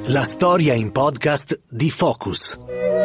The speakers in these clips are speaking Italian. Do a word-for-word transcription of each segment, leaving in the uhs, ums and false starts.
La storia in podcast di Focus.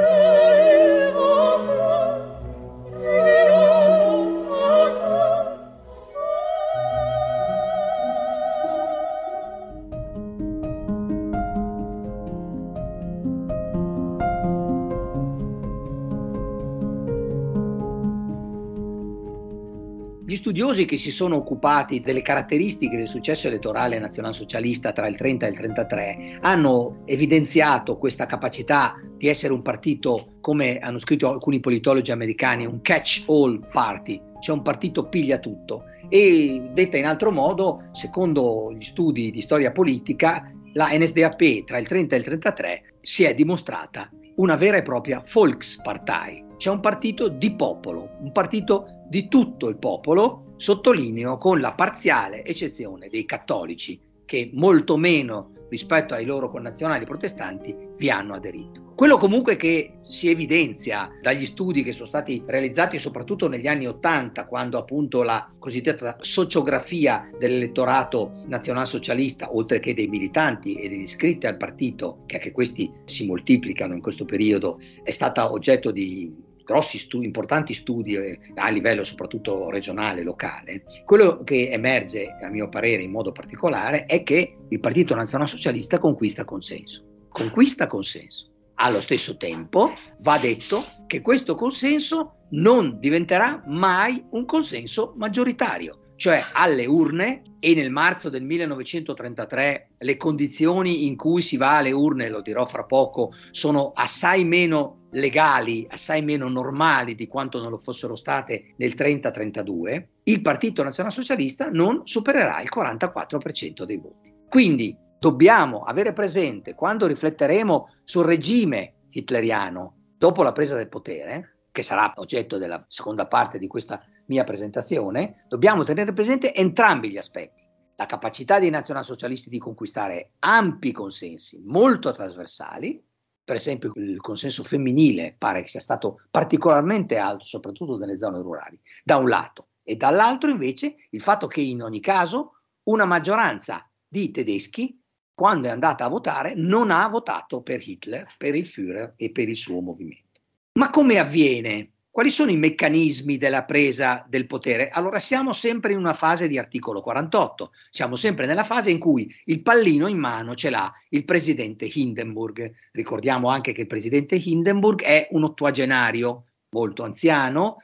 Gli studiosi che si sono occupati delle caratteristiche del successo elettorale nazionalsocialista tra il trenta e il trentatré hanno evidenziato questa capacità di essere un partito, come hanno scritto alcuni politologi americani, un catch-all party, cioè un partito piglia tutto. E detta in altro modo, secondo gli studi di storia politica, la N S D A P tra il trenta e il trentatré si è dimostrata una vera e propria Volkspartei, cioè un partito di popolo, un partito di tutto il popolo, sottolineo con la parziale eccezione dei cattolici, che molto meno rispetto ai loro connazionali protestanti vi hanno aderito. Quello comunque che si evidenzia dagli studi che sono stati realizzati soprattutto negli anni Ottanta, quando appunto la cosiddetta sociografia dell'elettorato nazionalsocialista, oltre che dei militanti e degli iscritti al partito, che anche questi si moltiplicano in questo periodo, è stata oggetto di grossi studi, importanti studi a livello soprattutto regionale, locale. Quello che emerge, a mio parere in modo particolare, è che il Partito Nazionalsocialista conquista consenso. Conquista consenso. Allo stesso tempo va detto che questo consenso non diventerà mai un consenso maggioritario. Cioè alle urne, e nel marzo del millenovecentotrentatré le condizioni in cui si va alle urne, lo dirò fra poco, sono assai meno legali, assai meno normali di quanto non lo fossero state nel trenta trentadue, il Partito Nazionalsocialista non supererà il quarantaquattro per cento dei voti. Quindi dobbiamo avere presente, quando rifletteremo sul regime hitleriano dopo la presa del potere, che sarà oggetto della seconda parte di questa mia presentazione, dobbiamo tenere presente entrambi gli aspetti. La capacità dei nazionalsocialisti di conquistare ampi consensi molto trasversali, per esempio il consenso femminile pare che sia stato particolarmente alto, soprattutto nelle zone rurali, da un lato, e dall'altro invece il fatto che in ogni caso una maggioranza di tedeschi, quando è andata a votare, non ha votato per Hitler, per il Führer e per il suo movimento. Ma come avviene? Quali sono i meccanismi della presa del potere? Allora siamo sempre in una fase di articolo quarantotto, siamo sempre nella fase in cui il pallino in mano ce l'ha il presidente Hindenburg. Ricordiamo anche che il presidente Hindenburg è un ottuagenario molto anziano,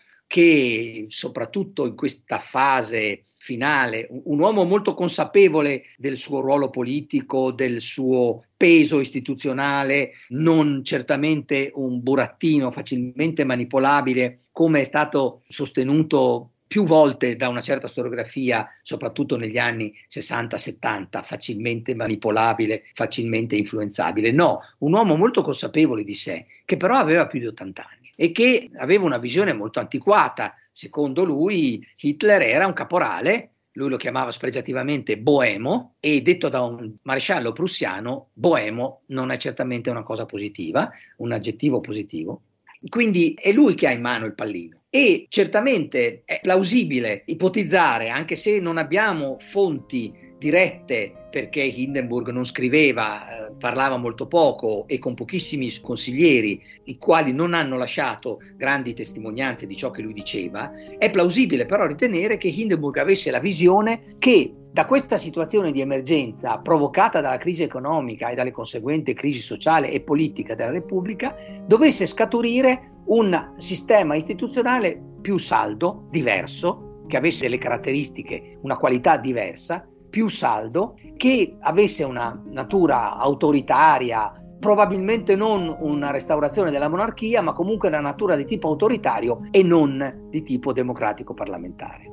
che soprattutto in questa fase finale, un uomo molto consapevole del suo ruolo politico, del suo peso istituzionale, non certamente un burattino facilmente manipolabile, come è stato sostenuto più volte da una certa storiografia, soprattutto negli anni sessanta settanta, facilmente manipolabile, facilmente influenzabile. No, un uomo molto consapevole di sé, che però aveva più di ottanta anni e che aveva una visione molto antiquata. Secondo lui Hitler era un caporale, lui lo chiamava spregiativamente boemo, e detto da un maresciallo prussiano, boemo non è certamente una cosa positiva, un aggettivo positivo. Quindi è lui che ha in mano il pallino. E certamente è plausibile ipotizzare, anche se non abbiamo fonti dirette, perché Hindenburg non scriveva, eh, parlava molto poco e con pochissimi consiglieri, i quali non hanno lasciato grandi testimonianze di ciò che lui diceva, è plausibile però ritenere che Hindenburg avesse la visione che da questa situazione di emergenza provocata dalla crisi economica e dalle conseguenti crisi sociale e politica della Repubblica dovesse scaturire un sistema istituzionale più saldo, diverso, che avesse delle caratteristiche, una qualità diversa, più saldo, che avesse una natura autoritaria, probabilmente non una restaurazione della monarchia, ma comunque una natura di tipo autoritario e non di tipo democratico parlamentare.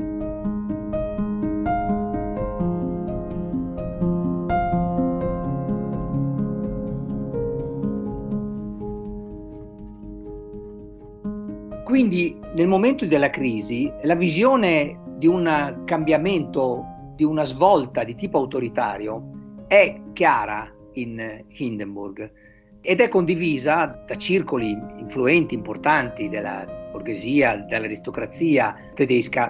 Quindi nel momento della crisi la visione di un cambiamento, di una svolta di tipo autoritario è chiara in Hindenburg ed è condivisa da circoli influenti, importanti della borghesia, dell'aristocrazia tedesca,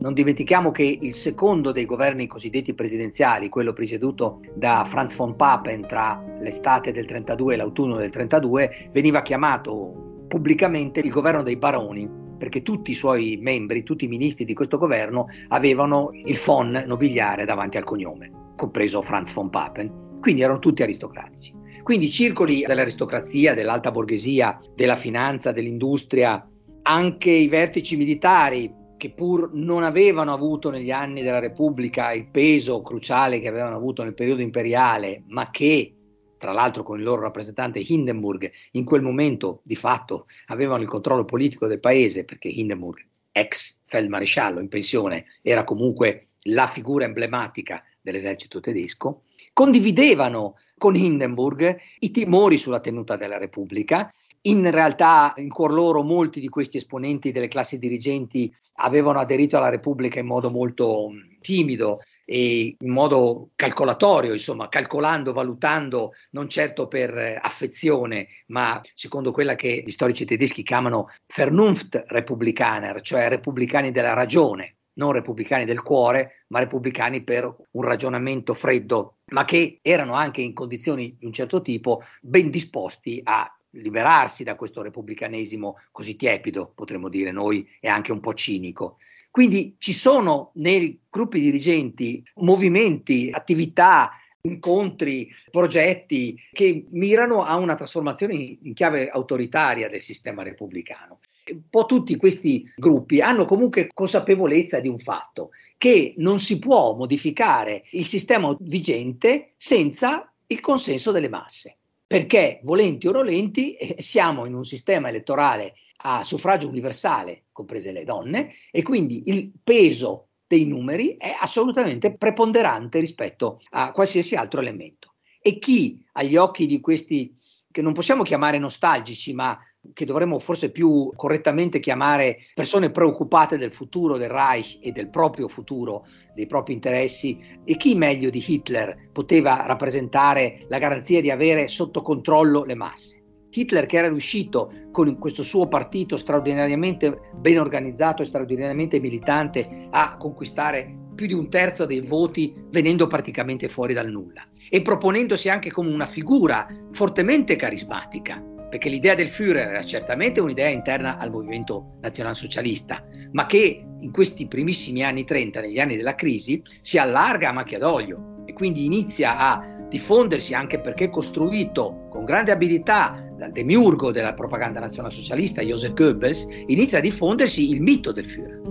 Non dimentichiamo che il secondo dei governi cosiddetti presidenziali, quello presieduto da Franz von Papen tra l'estate del trentadue e l'autunno del trentadue, veniva chiamato pubblicamente il governo dei baroni, perché tutti i suoi membri, tutti i ministri di questo governo avevano il von nobiliare davanti al cognome, compreso Franz von Papen, quindi erano tutti aristocratici. Quindi i circoli dell'aristocrazia, dell'alta borghesia, della finanza, dell'industria, anche i vertici militari, che pur non avevano avuto negli anni della Repubblica il peso cruciale che avevano avuto nel periodo imperiale, ma che, tra l'altro con il loro rappresentante Hindenburg, in quel momento di fatto avevano il controllo politico del paese, perché Hindenburg, ex feldmaresciallo in pensione, era comunque la figura emblematica dell'esercito tedesco, condividevano con Hindenburg i timori sulla tenuta della Repubblica. In realtà, in cuor loro, molti di questi esponenti delle classi dirigenti avevano aderito alla Repubblica in modo molto timido e in modo calcolatorio, insomma, calcolando, valutando, non certo per affezione, ma secondo quella che gli storici tedeschi chiamano Vernunft-Republikaner, cioè repubblicani della ragione, non repubblicani del cuore, ma repubblicani per un ragionamento freddo, ma che erano anche in condizioni di un certo tipo ben disposti a liberarsi da questo repubblicanesimo così tiepido, potremmo dire noi, e anche un po' cinico. Quindi ci sono nei gruppi dirigenti movimenti, attività, incontri, progetti che mirano a una trasformazione in, in chiave autoritaria del sistema repubblicano. Un po' tutti questi gruppi hanno comunque consapevolezza di un fatto, che non si può modificare il sistema vigente senza il consenso delle masse. Perché, volenti o nolenti, eh, siamo in un sistema elettorale a suffragio universale, comprese le donne, e quindi il peso dei numeri è assolutamente preponderante rispetto a qualsiasi altro elemento. E chi, agli occhi di questi, che non possiamo chiamare nostalgici, ma che dovremmo forse più correttamente chiamare persone preoccupate del futuro del Reich e del proprio futuro, dei propri interessi, e chi meglio di Hitler poteva rappresentare la garanzia di avere sotto controllo le masse? Hitler, che era riuscito con questo suo partito straordinariamente ben organizzato e straordinariamente militante a conquistare più di un terzo dei voti, venendo praticamente fuori dal nulla e proponendosi anche come una figura fortemente carismatica, perché l'idea del Führer era certamente un'idea interna al movimento nazionalsocialista, ma che in questi primissimi anni trenta, negli anni della crisi, si allarga a macchia d'olio e quindi inizia a diffondersi, anche perché costruito con grande abilità dal demiurgo della propaganda nazionalsocialista, Joseph Goebbels, inizia a diffondersi il mito del Führer.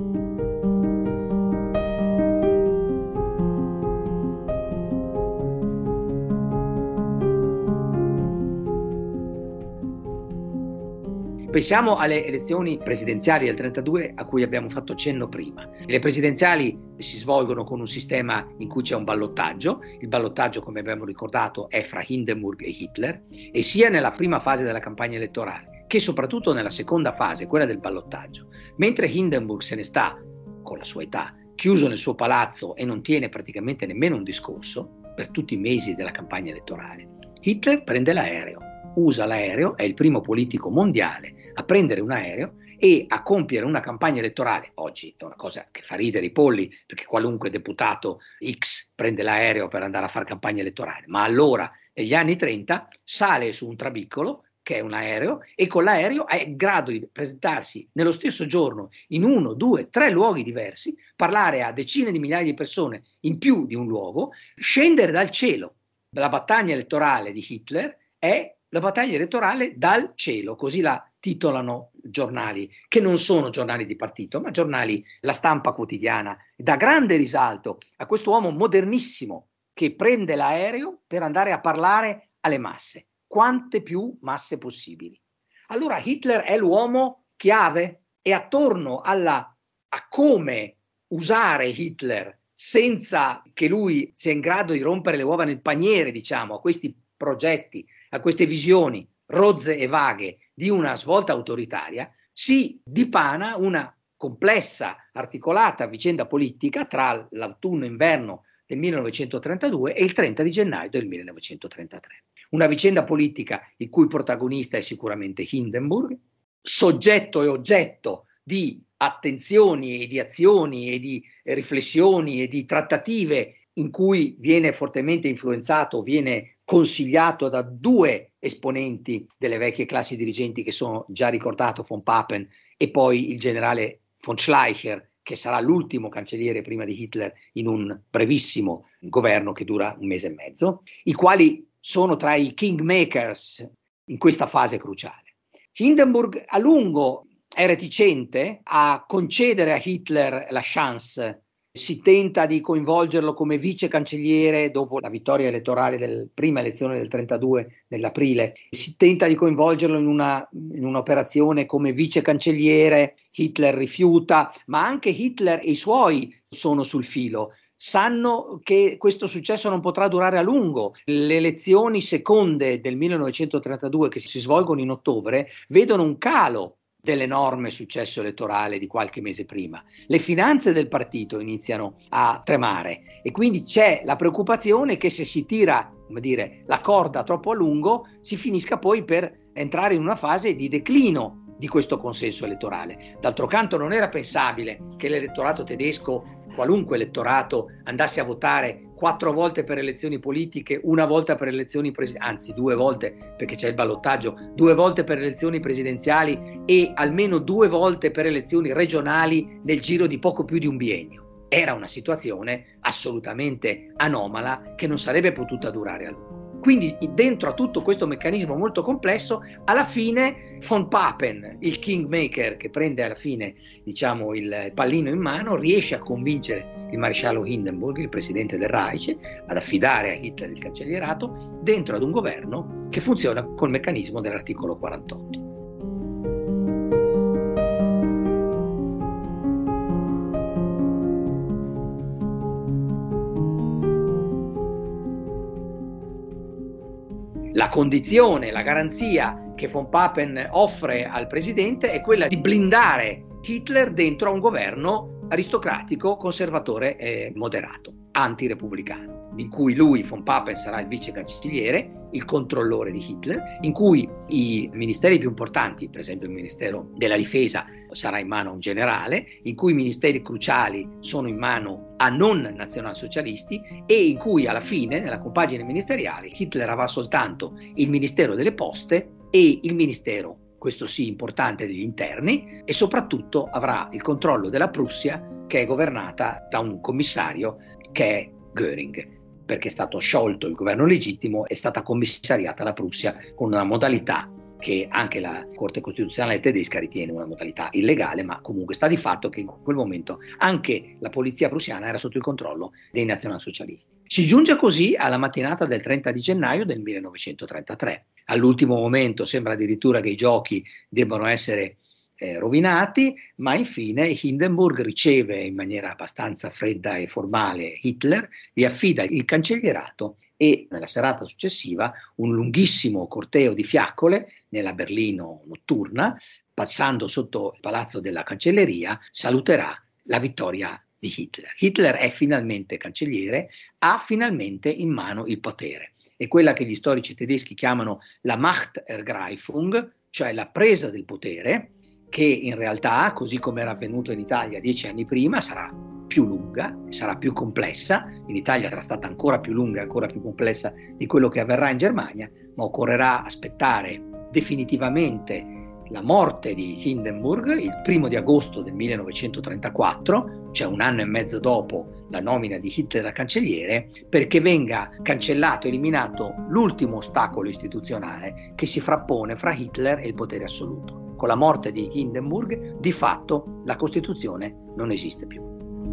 Pensiamo alle elezioni presidenziali del trentadue a cui abbiamo fatto cenno prima. Le presidenziali si svolgono con un sistema in cui c'è un ballottaggio. Il ballottaggio, come abbiamo ricordato, è fra Hindenburg e Hitler, e sia nella prima fase della campagna elettorale che soprattutto nella seconda fase, quella del ballottaggio, mentre Hindenburg se ne sta, con la sua età, chiuso nel suo palazzo e non tiene praticamente nemmeno un discorso per tutti i mesi della campagna elettorale, Hitler prende l'aereo. Usa l'aereo, è il primo politico mondiale a prendere un aereo e a compiere una campagna elettorale. Oggi è una cosa che fa ridere i polli, perché qualunque deputato X prende l'aereo per andare a fare campagna elettorale, ma allora, negli anni trenta, sale su un trabiccolo, che è un aereo, e con l'aereo è in grado di presentarsi nello stesso giorno in uno, due, tre luoghi diversi, parlare a decine di migliaia di persone in più di un luogo, scendere dal cielo. La battaglia elettorale di Hitler è la battaglia elettorale dal cielo, così la titolano giornali, che non sono giornali di partito, ma giornali, la stampa quotidiana. Dà grande risalto a questo uomo modernissimo che prende l'aereo per andare a parlare alle masse, quante più masse possibili. Allora Hitler è l'uomo chiave, e attorno alla, a come usare Hitler senza che lui sia in grado di rompere le uova nel paniere, diciamo, a questi progetti, a queste visioni rozze e vaghe di una svolta autoritaria, si dipana una complessa, articolata vicenda politica tra l'autunno e inverno del millenovecentotrentadue e il trenta di gennaio del millenovecentotrentatré. Una vicenda politica il cui protagonista è sicuramente Hindenburg, soggetto e oggetto di attenzioni e di azioni e di riflessioni e di trattative in cui viene fortemente influenzato, viene consigliato da due esponenti delle vecchie classi dirigenti che sono già ricordato, von Papen e poi il generale von Schleicher, che sarà l'ultimo cancelliere prima di Hitler in un brevissimo governo che dura un mese e mezzo, i quali sono tra i kingmakers in questa fase cruciale. Hindenburg a lungo è reticente a concedere a Hitler la chance. Si tenta di coinvolgerlo come vice cancelliere dopo la vittoria elettorale della prima elezione del trentadue nell'aprile, si tenta di coinvolgerlo in, una, in un'operazione come vice cancelliere, Hitler rifiuta, ma anche Hitler e i suoi sono sul filo. Sanno che questo successo non potrà durare a lungo. Le elezioni seconde del millenovecentotrentadue, che si svolgono in ottobre, vedono un calo dell'enorme successo elettorale di qualche mese prima. Le finanze del partito iniziano a tremare e quindi c'è la preoccupazione che se si tira, come dire, la corda troppo a lungo, si finisca poi per entrare in una fase di declino di questo consenso elettorale. D'altro canto non era pensabile che l'elettorato tedesco, qualunque elettorato, andasse a votare quattro volte per elezioni politiche, una volta per elezioni presidenziali, anzi due volte perché c'è il ballottaggio, due volte per elezioni presidenziali e almeno due volte per elezioni regionali nel giro di poco più di un biennio. Era una situazione assolutamente anomala che non sarebbe potuta durare a lungo. Quindi dentro a tutto questo meccanismo molto complesso, alla fine von Papen, il kingmaker che prende alla fine, diciamo, il pallino in mano, riesce a convincere il maresciallo Hindenburg, il presidente del Reich, ad affidare a Hitler il cancellierato dentro ad un governo che funziona col meccanismo dell'articolo quarantotto. La condizione, la garanzia che von Papen offre al presidente è quella di blindare Hitler dentro a un governo aristocratico, conservatore e moderato, antirepubblicano, di cui lui, von Papen, sarà il vice cancelliere, il controllore di Hitler, in cui i ministeri più importanti, per esempio il Ministero della Difesa, sarà in mano a un generale, in cui i ministeri cruciali sono in mano a non nazionalsocialisti e in cui alla fine, nella compagine ministeriale, Hitler avrà soltanto il Ministero delle Poste e il Ministero, questo sì importante, degli interni, e soprattutto avrà il controllo della Prussia, che è governata da un commissario che è Göring, perché è stato sciolto il governo legittimo, è stata commissariata la Prussia con una modalità che anche la Corte Costituzionale tedesca ritiene una modalità illegale, ma comunque sta di fatto che in quel momento anche la polizia prussiana era sotto il controllo dei nazionalsocialisti. Si giunge così alla mattinata del trenta di gennaio del millenovecentotrentatré. All'ultimo momento sembra addirittura che i giochi debbano essere eh, rovinati, ma infine Hindenburg riceve in maniera abbastanza fredda e formale Hitler, gli affida il cancellierato e nella serata successiva un lunghissimo corteo di fiaccole nella Berlino notturna, passando sotto il palazzo della cancelleria, saluterà la vittoria di Hitler. Hitler è finalmente cancelliere, ha finalmente in mano il potere. È quella che gli storici tedeschi chiamano la Machtergreifung, cioè la presa del potere, che in realtà, così come era avvenuto in Italia dieci anni prima, sarà più lunga, sarà più complessa. In Italia sarà stata ancora più lunga e ancora più complessa di quello che avverrà in Germania, ma occorrerà aspettare definitivamente la morte di Hindenburg il primo di agosto del millenovecentotrentaquattro, cioè un anno e mezzo dopo la nomina di Hitler a cancelliere, perché venga cancellato, eliminato l'ultimo ostacolo istituzionale che si frappone fra Hitler e il potere assoluto. Con la morte di Hindenburg, di fatto, la Costituzione non esiste più.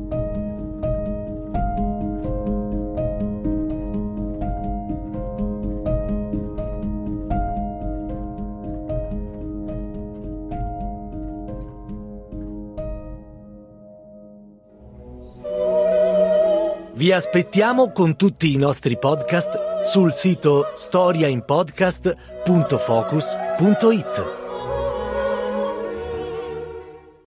Vi aspettiamo con tutti i nostri podcast sul sito storia in podcast punto focus punto it.